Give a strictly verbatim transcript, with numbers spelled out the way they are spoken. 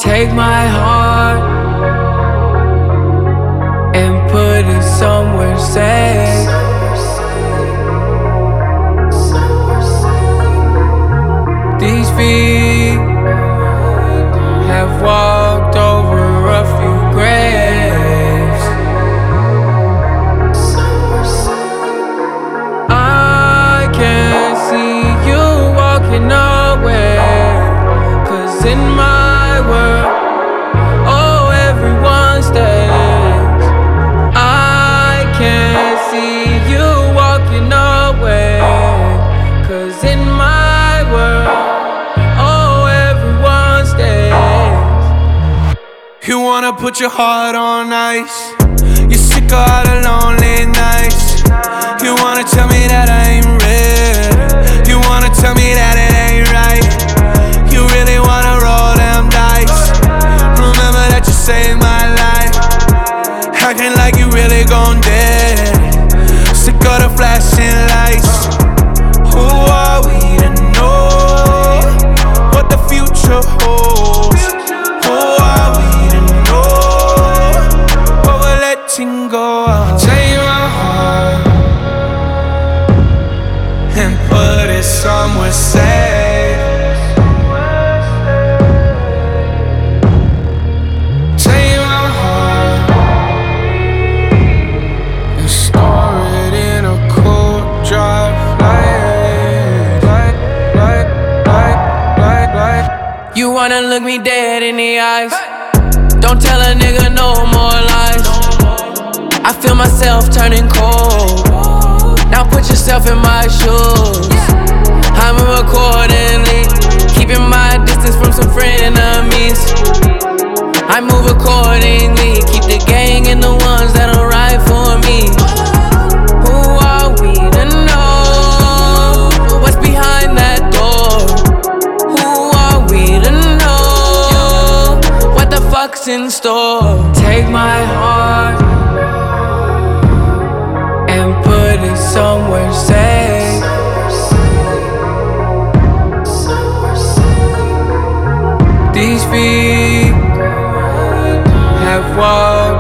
Take my heart and put it somewhere safe. These feet have walked over a few graves. I can't see you walking away, 'cause in my world, oh, everyone stays. I can't see you walking away, 'cause in my world, oh, everyone stays. You wanna put your heart on ice. You're sick of all the lonely nights. You wanna tell me that I ain't real. You wanna tell me that it ain't right. You really wanna roll them dice. Remember that you saved my life. Acting like you really gon' dead. Sick of the flashing lights. Who are we to know what the future holds? Who are we to know what we're letting go of? Take my heart and put it somewhere safe. Take my heart and store it in a cold, dry place. Like, like, like, like, like. You wanna look me dead in the eyes. Don't tell a nigga no more lies. I feel myself turning cold. Now put yourself in my shoes. I move accordingly, keeping my distance from some frenemies. I move accordingly, keep the gang and the ones that'll ride for me. Who are we to know what's behind that door? Who are we to know what the fuck's in store? Take my heart and put it somewhere safe. These feet have walked